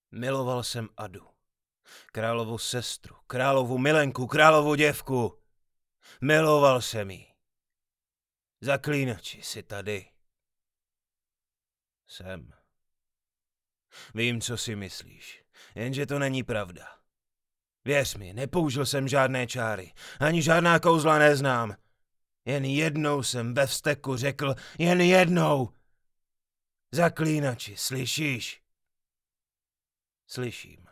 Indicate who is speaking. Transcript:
Speaker 1: Miloval jsem Adu. Královu sestru, královu milenku, královu děvku. Miloval jsem jí. Zaklínači, jsi tady. Jsem. Vím, co si myslíš, jenže to není pravda. Věř mi, nepoužil jsem žádné čáry, ani žádná kouzla neznám. Jen jednou jsem ve vzteku řekl, jen jednou. Zaklínači, slyšíš? Slyším.